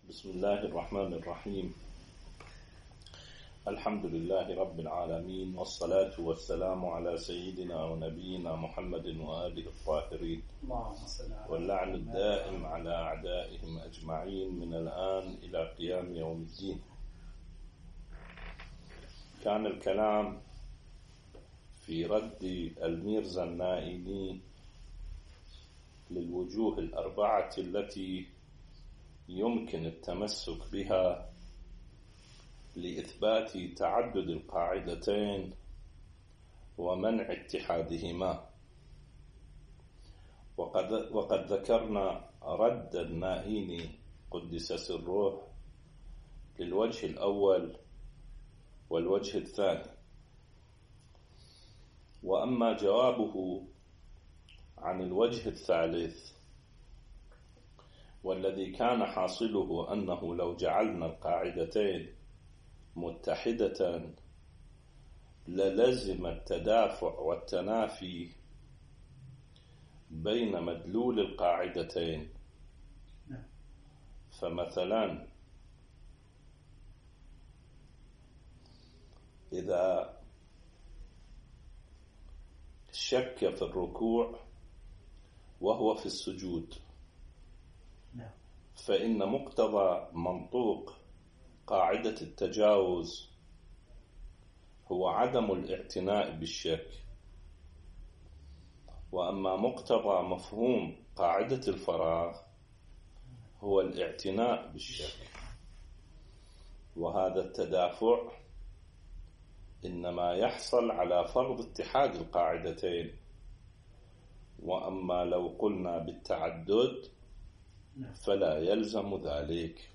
بسم الله الرحمن الرحيم. الحمد لله رب العالمين، والصلاة والسلام على سيدنا ونبينا محمد وآله الطاهرين، واللعن الدائم على أعدائهم أجمعين من الآن إلى قيام يوم الدين. كان الكلام في رد الميرزا النائمي للوجوه الأربعة التي يمكن التمسك بها لإثبات تعدد القاعدتين ومنع اتحادهما، وقد ذكرنا رد النائيني قدس سره للوجه الأول والوجه الثاني. وأما جوابه عن الوجه الثالث والذي كان حاصله أنه لو جعلنا القاعدتين متحدة للزم التدافع والتنافي بين مدلول القاعدتين. فمثلا إذا شك في الركوع وهو في السجود، فإن مقتضى منطوق قاعدة التجاوز هو عدم الاعتناء بالشك، وأما مقتضى مفهوم قاعدة الفراغ هو الاعتناء بالشك. وهذا التدافع إنما يحصل على فرض اتحاد القاعدتين، وأما لو قلنا بالتعدد فلا يلزم ذلك.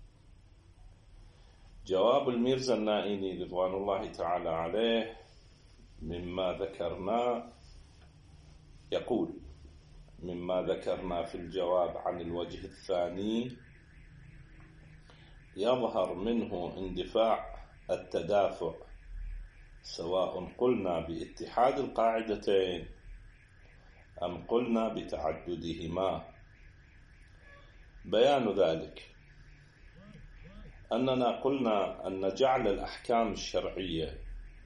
جواب الميرزا النائيني رضوان الله تعالى عليه مما ذكرنا يقول: مما ذكرنا في الجواب عن الوجه الثاني يظهر منه اندفاع التدافع، سواء قلنا باتحاد القاعدتين أم قلنا بتعددهما. بيان ذلك أننا قلنا أن جعل الأحكام الشرعية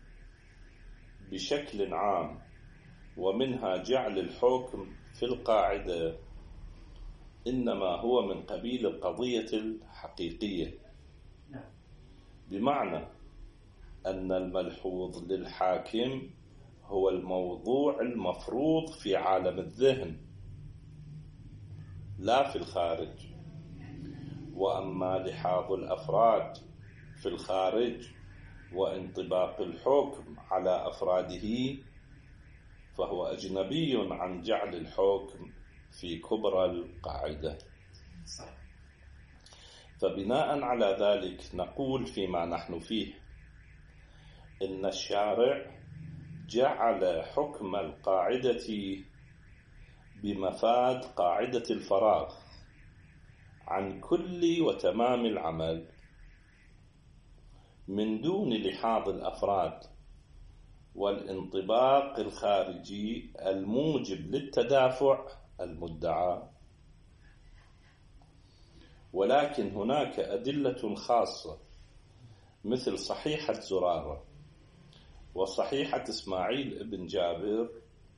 بشكل عام ومنها جعل الحكم في القاعدة إنما هو من قبيل القضية الحقيقية، بمعنى أن الملحوظ للحاكم هو الموضوع المفروض في عالم الذهن لا في الخارج. وأما لحاظ الأفراد في الخارج وانطباق الحكم على أفراده فهو أجنبي عن جعل الحكم في كبرى القاعدة. فبناء على ذلك نقول فيما نحن فيه إن الشارع جعل حكم القاعدة بمفاد قاعدة الفراغ عن كل وتمام العمل من دون لحاظ الأفراد والانطباق الخارجي الموجب للتدافع المدعى. ولكن هناك أدلة خاصة مثل صحيحة زرارة وصحيحة إسماعيل ابن جابر،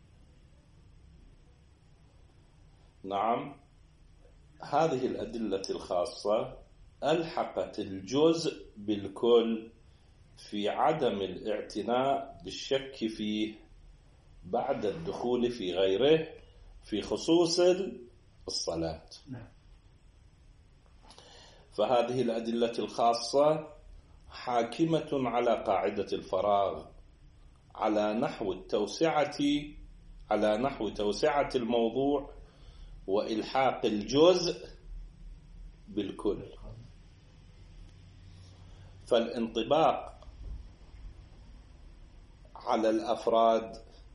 نعم، هذه الأدلة الخاصة ألحقت الجزء بالكل في عدم الاعتناء بالشك فيه بعد الدخول في غيره في خصوص الصلاة. فهذه الأدلة الخاصة حاكمة على قاعدة الفراغ على نحو توسعة الموضوع وإلحاق الجزء بالكل. فالانطباق على الأفراد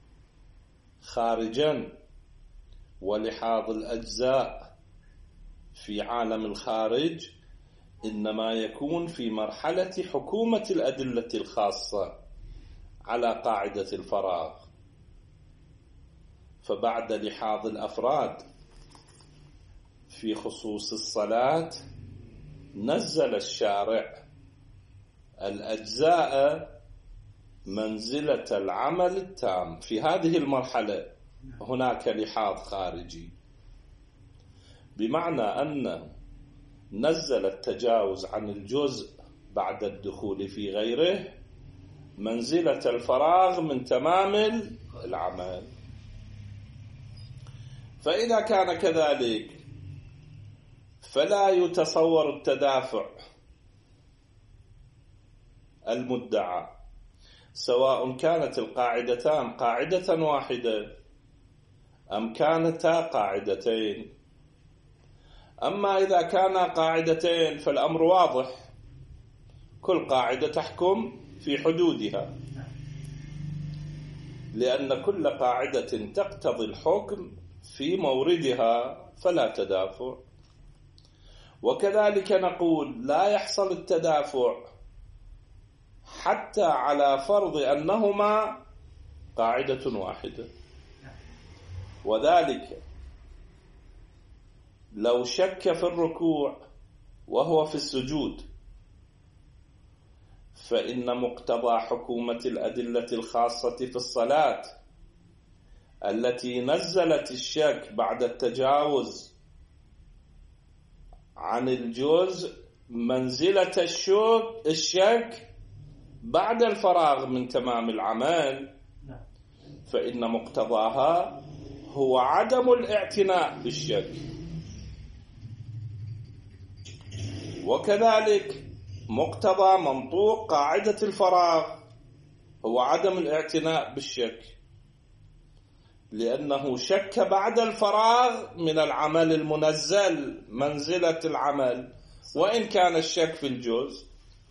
خارجا ولحاظ الأجزاء في عالم الخارج إنما يكون في مرحلة حكومة الأدلة الخاصة على قاعدة الفراغ. فبعد لحاظ الأفراد في خصوص الصلاة نزل الشارع الأجزاء منزلة العمل التام. في هذه المرحلة هناك لحاظ خارجي، بمعنى أن نزل التجاوز عن الجزء بعد الدخول في غيره منزلة الفراغ من تمام العمل. فإذا كان كذلك فلا يتصور التدافع المدعى، سواء كانت القاعدتان قاعدة واحدة أم كانتا قاعدتين. أما إذا كانا قاعدتين فالأمر واضح، كل قاعدة تحكم في حدودها، لأن كل قاعدة تقتضي الحكم في موردها فلا تدافع. وكذلك نقول لا يحصل التدافع حتى على فرض أنهما قاعدة واحدة، وذلك لو شك في الركوع وهو في السجود فإن مقتضى حكومة الأدلة الخاصة في الصلاة التي نزلت الشك بعد التجاوز عن الجزء منزلة الشك بعد الفراغ من تمام العمل، فإن مقتضاها هو عدم الاعتناء بالشك. وكذلك مقتضى منطوق قاعدة الفراغ هو عدم الاعتناء بالشك، لأنه شك بعد الفراغ من العمل المنزل منزلة العمل، وإن كان الشك في الجزء.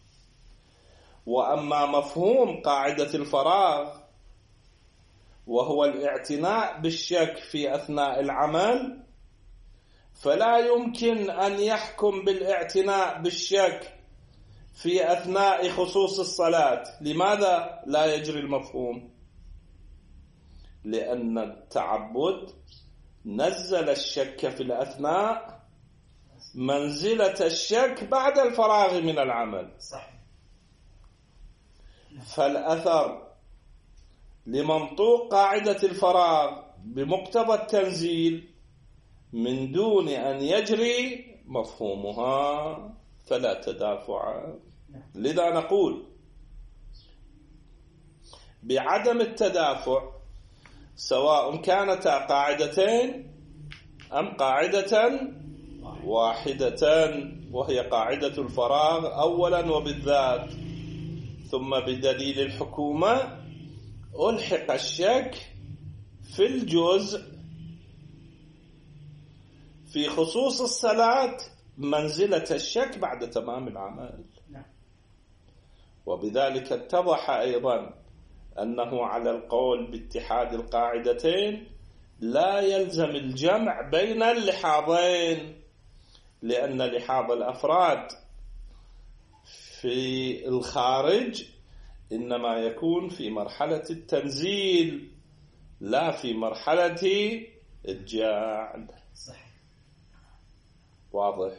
وأما مفهوم قاعدة الفراغ وهو الاعتناء بالشك في أثناء العمل، فلا يمكن أن يحكم بالاعتناء بالشك في أثناء خصوص الصلاة. لماذا لا يجري المفهوم؟ لأن التعبد نزل الشك في الأثناء منزلة الشك بعد الفراغ من العمل. فالأثر لمنطوق قاعدة الفراغ بمقتضى التنزيل من دون أن يجري مفهومها، فلا تدافع. لذا نقول بعدم التدافع سواء كانتا قاعدتين أم قاعدة واحدة، وهي قاعدة الفراغ أولا وبالذات، ثم بدليل الحكومة ألحق الشك في الجزء في خصوص الصلاة منزلة الشك بعد تمام العمل. وبذلك اتضح أيضا أنه على القول باتحاد القاعدتين لا يلزم الجمع بين اللحاظين، لأن لحاظ الأفراد في الخارج إنما يكون في مرحلة التنزيل لا في مرحلة الجعل. واضح؟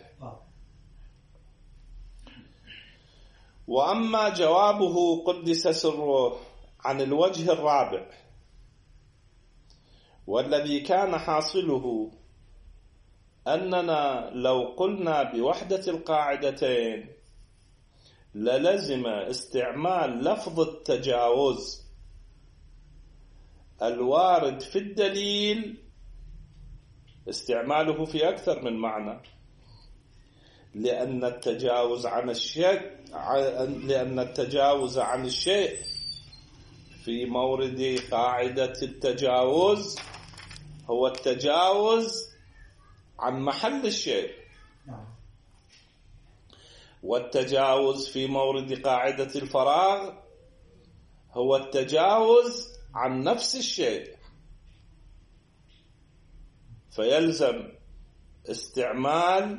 وأما جوابه قدس سره عن الوجه الرابع، والذي كان حاصله أننا لو قلنا بوحدة القاعدتين للزم استعمال لفظ التجاوز الوارد في الدليل، استعماله في أكثر من معنى، لأن التجاوز عن الشيء في مورد قاعدة التجاوز هو التجاوز عن محل الشيء، والتجاوز في مورد قاعدة الفراغ هو التجاوز عن نفس الشيء. فيلزم استعمال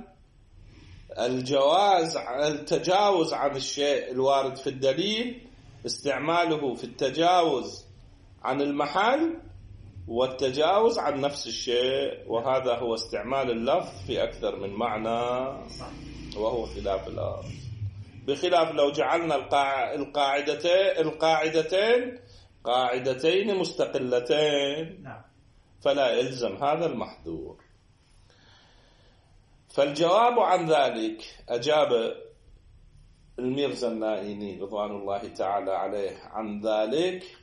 التجاوز عن الشيء الوارد في الدليل، استعماله في التجاوز عن المحل والتجاوز عن نفس الشيء، وهذا هو استعمال اللفظ في أكثر من معنى، وهو خلاف الأصل. بخلاف لو جعلنا القاعدتين قاعدتين مستقلتين فلا يلزم هذا المحذور. فالجواب عن ذلك، أجاب الميرزا النائيني رضوان الله تعالى عليه عن ذلك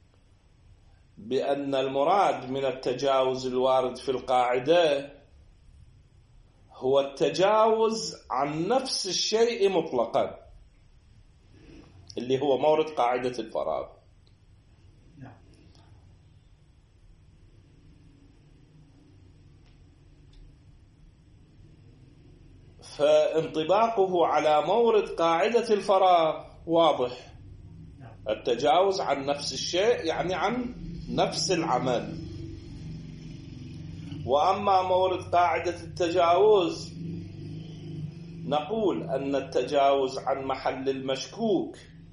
بأن المراد من التجاوز الوارد في القاعدة هو التجاوز عن نفس الشيء مطلقا، اللي هو مورد قاعدة الفراغ. فانطباقه على مورد قاعدة الفراغ واضح، التجاوز عن نفس الشيء يعني عن نفس العمل. وأما مورد قاعدة التجاوز نقول أن التجاوز عن محل المشكوك،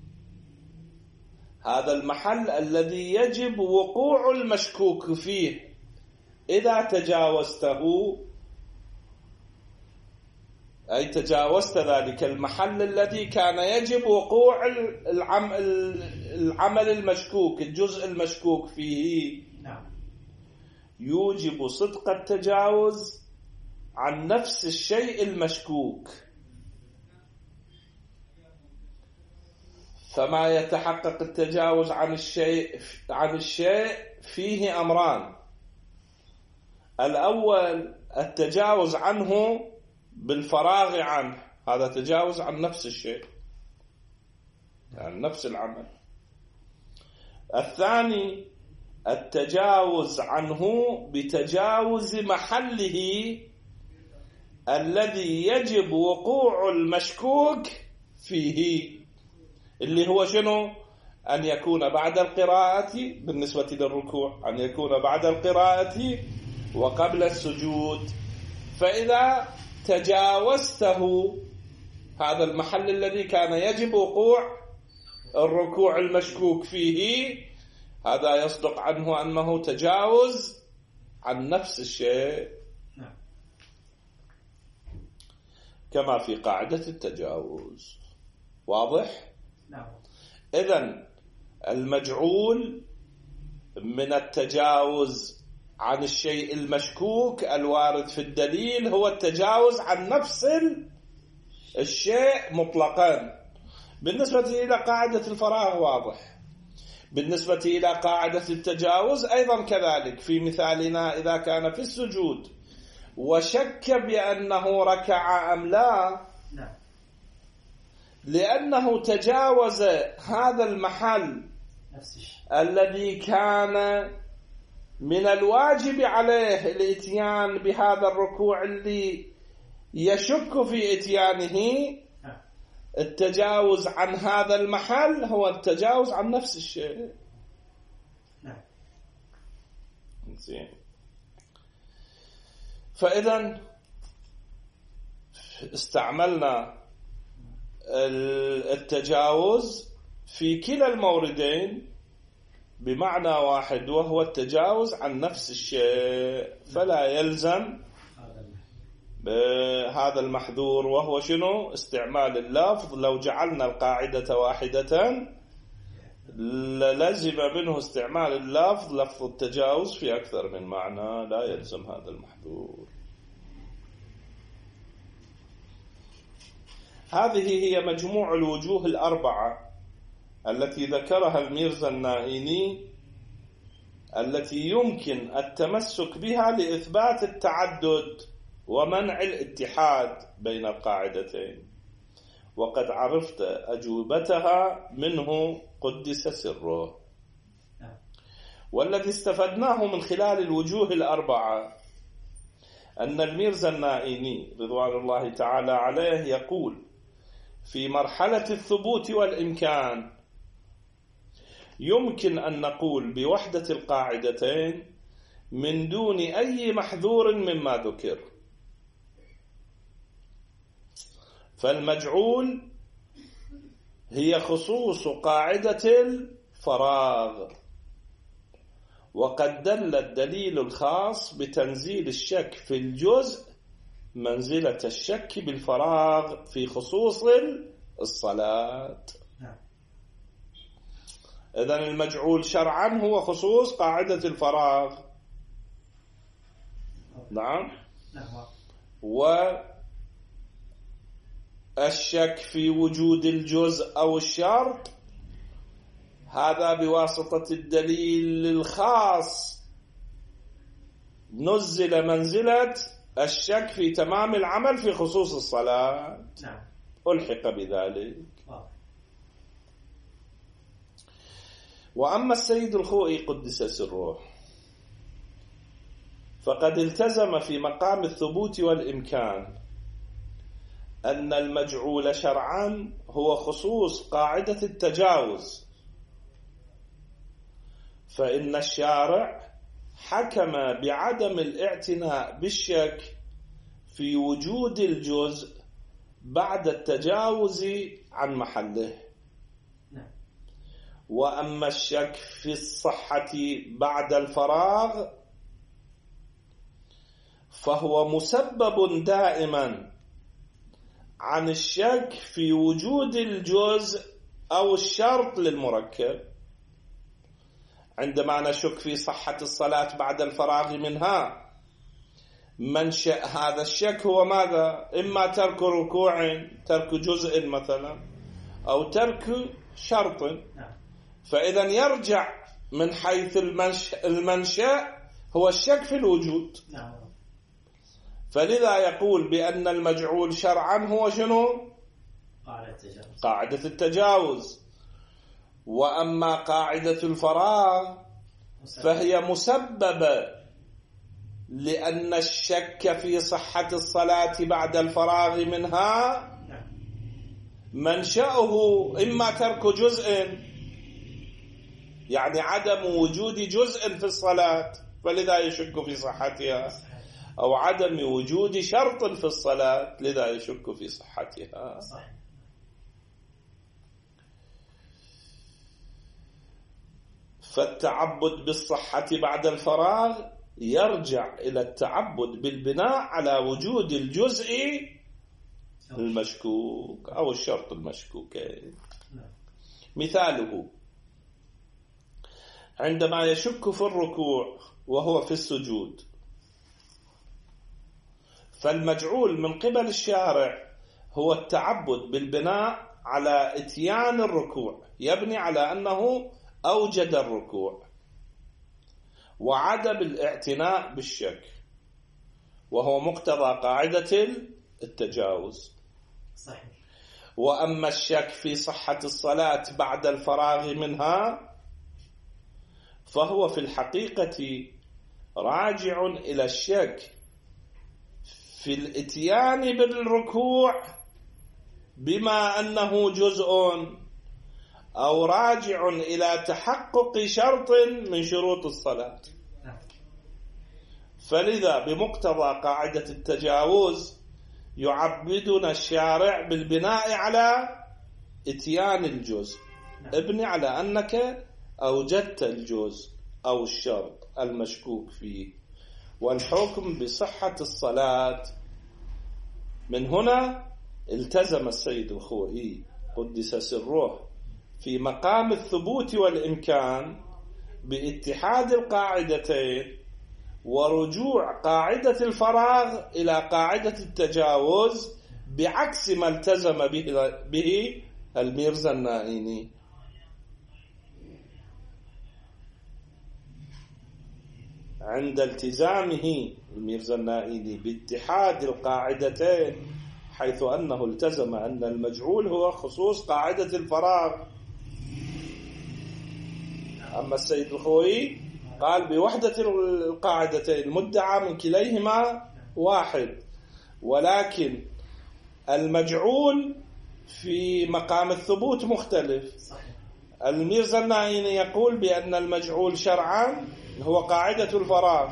هذا المحل الذي يجب وقوع المشكوك فيه، إذا تجاوزته أي تجاوزت ذلك المحل الذي كان يجب وقوع العمل المشكوك، الجزء المشكوك فيه، يوجب صدق التجاوز عن نفس الشيء المشكوك. فما يتحقق التجاوز عن الشيء فيه أمران: الأول التجاوز عنه بالفراغ عنه، هذا تجاوز عن نفس الشيء، عن نفس العمل. الثاني التجاوز عنه بتجاوز محله الذي يجب وقوع المشكوك فيه، اللي هو شنو؟ أن يكون بعد القراءة بالنسبة للركوع، أن يكون بعد القراءة وقبل السجود. فإذا تجاوزته هذا المحل الذي كان يجب وقوع الركوع المشكوك فيه، هذا يصدق عنه أنه تجاوز عن نفس الشيء كما في قاعدة التجاوز. واضح؟ إذن المجعول من التجاوز عن الشيء المشكوك الوارد في الدليل هو التجاوز عن نفس الشيء مطلقا. بالنسبة إلى قاعدة الفراغ واضح. بالنسبة إلى قاعدة التجاوز أيضا كذلك. في مثالنا إذا كان في السجود وشك بأنه ركع أم لا، لأنه تجاوز هذا المحل الذي كان من الواجب عليه الاتيان بهذا الركوع اللي يشك في اتيانه، التجاوز عن هذا المحل هو التجاوز عن نفس الشيء. زين. فإذا استعملنا التجاوز في كلا الموردين بمعنى واحد، وهو التجاوز عن نفس الشيء، فلا يلزم بهذا المحذور، وهو شنو؟ استعمال اللفظ. لو جعلنا القاعدة واحدة للزم منه استعمال اللفظ، لفظ التجاوز في أكثر من معنى، لا يلزم هذا المحذور. هذه هي مجموع الوجوه الأربعة التي ذكرها الميرزا النائيني، التي يمكن التمسك بها لإثبات التعدد ومنع الاتحاد بين القاعدتين، وقد عرفت أجوبتها منه قدس سره. والذي استفدناه من خلال الوجوه الأربعة أن الميرزا النائيني رضوان الله تعالى عليه يقول في مرحلة الثبوت والإمكان يمكن أن نقول بوحدة القاعدتين من دون أي محذور مما ذكر. فالمجعول هي خصوص قاعدة الفراغ، وقد دل الدليل الخاص بتنزيل الشك في الجزء منزلة الشك بالفراغ في خصوص الصلاة. إذن المجعول شرعا هو خصوص قاعدة الفراغ. نعم. والشك في وجود الجزء أو الشرط هذا بواسطة الدليل الخاص نزل منزلة الشك في تمام العمل في خصوص الصلاة. ألحق بذلك. وأما السيد الخوئي قدس سره فقد التزم في مقام الثبوت والإمكان أن المجعول شرعا هو خصوص قاعدة التجاوز، فإن الشارع حكم بعدم الاعتناء بالشك في وجود الجزء بعد التجاوز عن محله. وأما الشك في الصحة بعد الفراغ فهو مسبب دائما عن الشك في وجود الجزء أو الشرط للمركب. عندما نشك في صحة الصلاة بعد الفراغ منها منشأ هذا الشك هو ماذا؟ إما ترك ركوع، ترك جزء مثلا، أو ترك شرط. فإذا يرجع من حيث المنشأ هو الشك في الوجود. فلذا يقول بأن المجعول شرعا هو شنو؟ قاعدة التجاوز. وأما قاعدة الفراغ فهي مسببة لأن الشك في صحة الصلاة بعد الفراغ منها منشأه إما ترك جزء، يعني عدم وجود جزء في الصلاة فلذا يشك في صحتها، أو عدم وجود شرط في الصلاة لذا يشك في صحتها. فالتعبد بالصحة بعد الفراغ يرجع إلى التعبد بالبناء على وجود الجزء المشكوك أو الشرط المشكوك. مثاله عندما يشك في الركوع وهو في السجود، فالمجعول من قبل الشارع هو التعبد بالبناء على إتيان الركوع، يبني على أنه أوجد الركوع، وعدم الاعتناء بالشك، وهو مقتضى قاعدة التجاوز. صحيح. وأما الشك في صحة الصلاة بعد الفراغ منها فهو في الحقيقة راجع إلى الشك في الاتيان بالركوع بما أنه جزء، أو راجع إلى تحقق شرط من شروط الصلاة. فلذا بمقتضى قاعدة التجاوز يعبدنا الشارع بالبناء على اتيان الجزء، ابني على أنك أوجدت الجزء أو الشرط المشكوك فيه، والحكم بصحة الصلاة. من هنا التزم السيد الخوئي قدس سره في مقام الثبوت والإمكان باتحاد القاعدتين ورجوع قاعدة الفراغ إلى قاعدة التجاوز، بعكس ما التزم به الميرزا النائيني. عند التزامه الميرزا النائيني باتحاد القاعدتين، حيث أنه التزم أن المجعول هو خصوص قاعدة الفراغ. أما السيد الخوئي قال بوحدة القاعدتين، المدعى من كليهما واحد، ولكن المجعول في مقام الثبوت مختلف. الميرزا النائيني يقول بأن المجعول شرعا هو قاعدة الفراغ،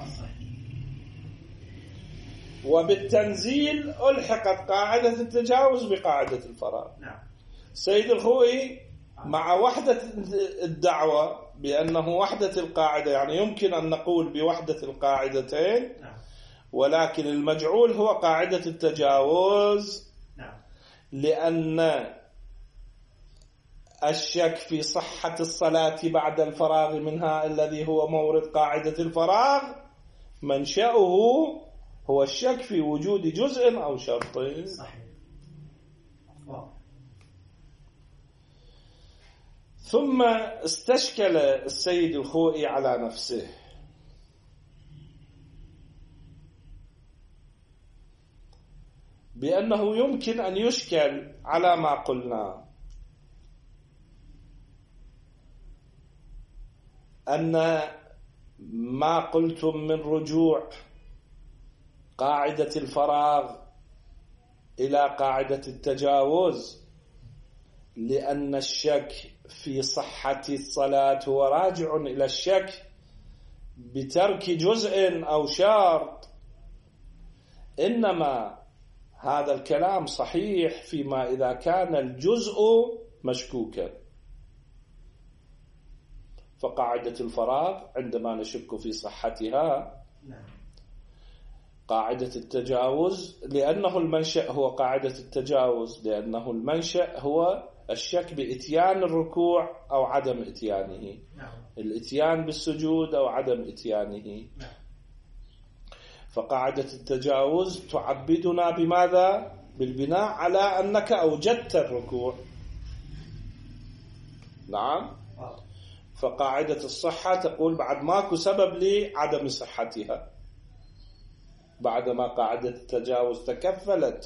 وبالتنزيل ألحقت قاعدة التجاوز بقاعدة الفراغ. سيد الخوئي مع وحدة الدعوة بأنه وحدة القاعدة، يعني يمكن أن نقول بوحدة القاعدتين، ولكن المجعول هو قاعدة التجاوز، لأن الشك في صحة الصلاة بعد الفراغ منها الذي هو مورد قاعدة الفراغ منشأه هو الشك في وجود جزء أو شرط. صحيح. ثم استشكل السيد الخوئي على نفسه، بأنه يمكن أن يشكل على ما قلنا، أن ما قلتم من رجوع قاعدة الفراغ إلى قاعدة التجاوز، لأن الشك في صحة الصلاة هو راجع إلى الشك بترك جزء أو شرط، إنما هذا الكلام صحيح فيما إذا كان الجزء مشكوكا. فقاعدة الفراغ عندما نشك في صحتها، قاعدة التجاوز لأنه المنشأ هو قاعدة التجاوز، لأنه المنشأ هو الشك بإتيان الركوع أو عدم إتيانه، الإتيان بالسجود أو عدم إتيانه. فقاعدة التجاوز تعبدنا بماذا؟ بالبناء على أنك أوجدت الركوع. نعم. فقاعدة الصحة تقول بعد ماكو سبب لعدم صحتها، بعدما قاعدة التجاوز تكفلت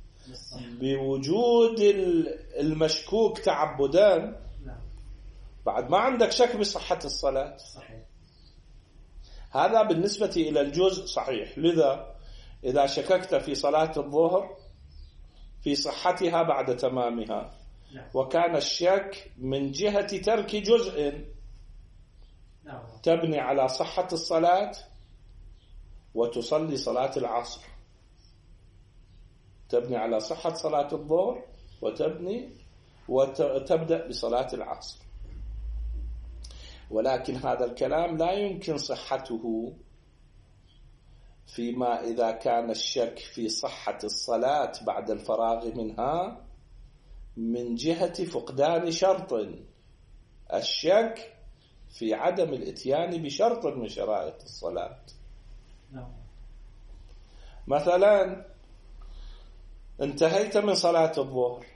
بوجود المشكوك تعبدا، بعد ما عندك شك بصحة الصلاة. هذا بالنسبة إلى الجزء صحيح. لذا إذا شككت في صلاة الظهر في صحتها بعد تمامها، وكان الشك من جهة ترك جزء، تبني على صحة الصلاة وتصلي صلاة العصر، تبني على صحة صلاة الظهر وتبدأ بصلاة العصر. ولكن هذا الكلام لا يمكن صحته فيما إذا كان الشك في صحة الصلاة بعد الفراغ منها من جهة فقدان شرط، الشك في عدم الاتيان بشرط من شرائط الصلاة. مثلا انتهيت من صلاة الظهر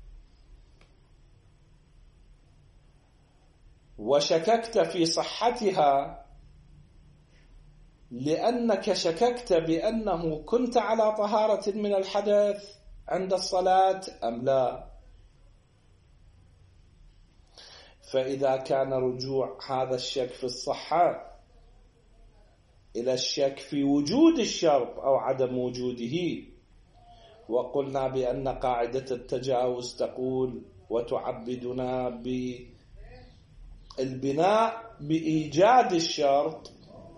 وشككت في صحتها لأنك شككت بأنه كنت على طهارة من الحدث عند الصلاة أم لا. فإذا كان رجوع هذا الشك في الصحة إلى الشك في وجود الشرط أو عدم وجوده، وقلنا بأن قاعدة التجاوز تقول وتعبدنا بالبناء بإيجاد الشرط،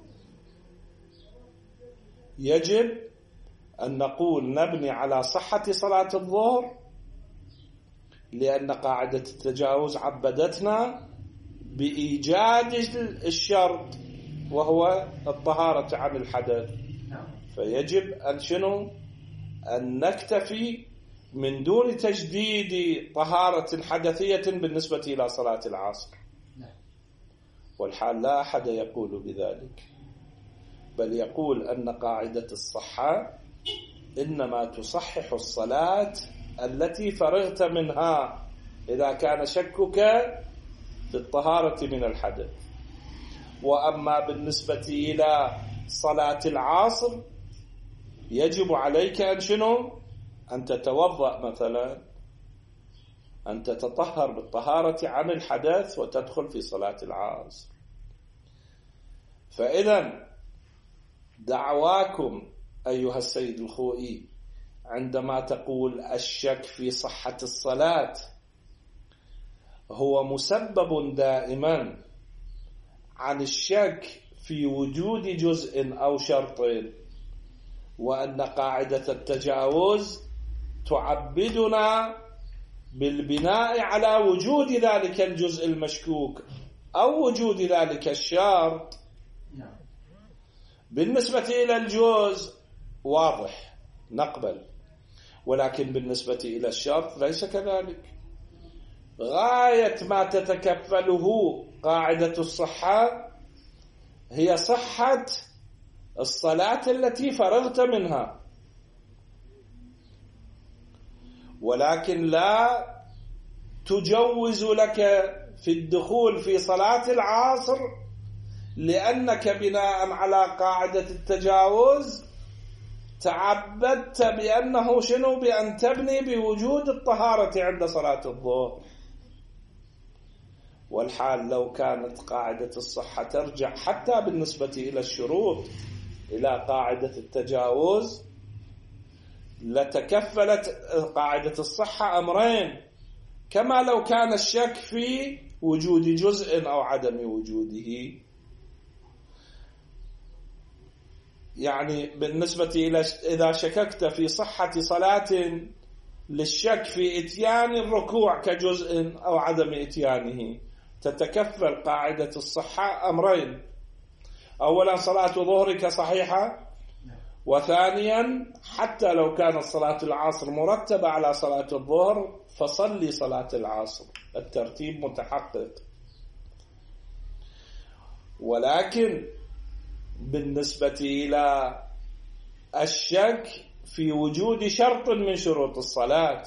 يجب أن نقول نبني على صحة صلاة الظهر، لأن قاعدة التجاوز عبدتنا بإيجاد الشرط وهو الطهارة عن الحدث. فيجب أن نكتفي من دون تجديد طهارة حدثية بالنسبة إلى صلاة العصر. والحال لا أحد يقول بذلك، بل يقول أن قاعدة الصحة إنما تصحح الصلاة التي فرغت منها إذا كان شكك في الطهارة من الحدث. وأما بالنسبة إلى صلاة العصر يجب عليك أن تتوضأ مثلا، أن تتطهر بالطهارة عن الحدث وتدخل في صلاة العصر. فإذا دعواكم أيها السيد الخوئي عندما تقول الشك في صحة الصلاة هو مسبب دائما عن الشك في وجود جزء أو شرط، وأن قاعدة التجاوز تعبدنا بالبناء على وجود ذلك الجزء المشكوك أو وجود ذلك الشرط. بالنسبة إلى الجزء واضح نقبل، ولكن بالنسبة إلى الشرط ليس كذلك. غاية ما تتكفله قاعدة الصحة هي صحة الصلاة التي فرغت منها، ولكن لا تجوز لك في الدخول في صلاة العصر، لأنك بناء على قاعدة التجاوز تعبدت بأنه شنو؟ بأن تبني بوجود الطهارة عند صلاة الظهر. والحال لو كانت قاعدة الصحة ترجع حتى بالنسبة إلى الشروط إلى قاعدة التجاوز، لتكفلت قاعدة الصحة أمرين، كما لو كان الشك في وجود جزء أو عدم وجوده. يعني بالنسبة إلى إذا شككت في صحة صلاة للشك في إتيان الركوع كجزء أو عدم إتيانه، تتكفل قاعدة الصحة أمرين: أولا صلاة ظهرك صحيحة، وثانيا حتى لو كانت صلاة العصر مرتبة على صلاة الظهر فصلي صلاة العصر، الترتيب متحقق. ولكن بالنسبة إلى الشك في وجود شرط من شروط الصلاة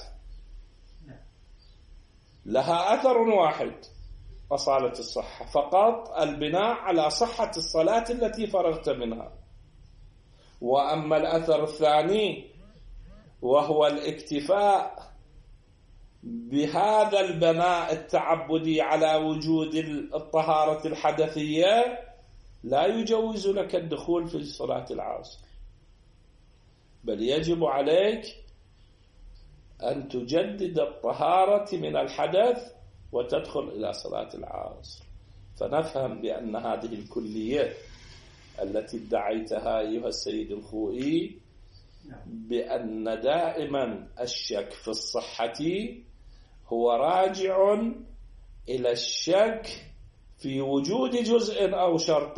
لها أثر واحد، أصالة الصحة، فقط البناء على صحة الصلاة التي فرغت منها. وأما الأثر الثاني وهو الاكتفاء بهذا البناء التعبدي على وجود الطهارة الحدثية، لا يجوز لك الدخول في صلاة العصر، بل يجب عليك أن تجدد الطهارة من الحدث وتدخل إلى صلاة العصر. فنفهم بأن هذه الكلية التي ادعيتها أيها السيد الخوئي بأن دائما الشك في الصحة هو راجع إلى الشك في وجود جزء أو شرط،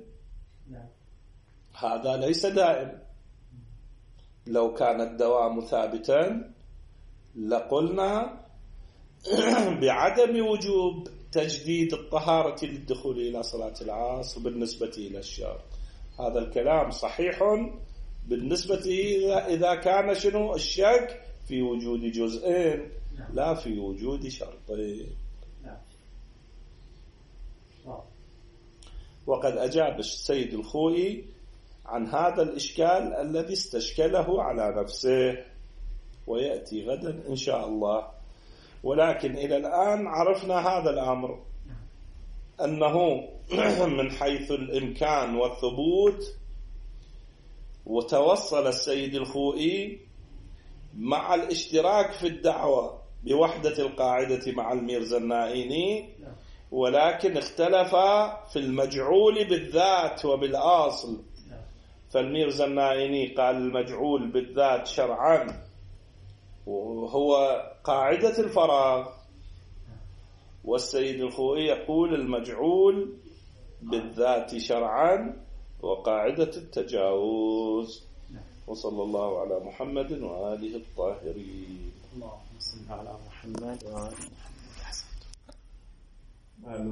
هذا ليس دائم. لو كان الدوام ثابتا لقلنا بعدم وجوب تجديد الطهارة للدخول إلى صلاة العصر بالنسبة إلى الشرط. هذا الكلام صحيح بالنسبة إذا كان شنو الشك في وجود جزئين لا في وجود شرطين. وقد أجاب السيد الخوئي عن هذا الإشكال الذي استشكله على نفسه، ويأتي غدا إن شاء الله. ولكن إلى الآن عرفنا هذا الأمر، أنه من حيث الإمكان والثبوت، وتوصل السيد الخوئي مع الاشتراك في الدعوة بوحدة القاعدة مع الميرزا النائيني، ولكن اختلف في المجعول بالذات وبالأصل. فالميرزا النائيني قال المجعول بالذات شرعا وهو قاعدة الفراغ، والسيد الخوئي يقول المجعول بالذات شرعا وقاعدة التجاوز. وصلى الله على محمد وآله الطاهرين. اللهم صل على محمد وآله محمد.